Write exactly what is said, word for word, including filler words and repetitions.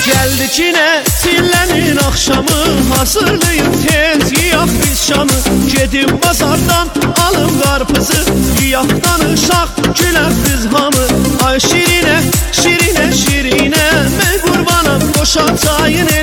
Geldi yine sillənin axşamı, hazırlayın tez yiyaq biz şamı. Gedib bazardan alım qarpızı, yiyaq danışaq gülər biz hamı. Ay şirinə, şirinə, şirinə, mən qurbanam qoşa çayını.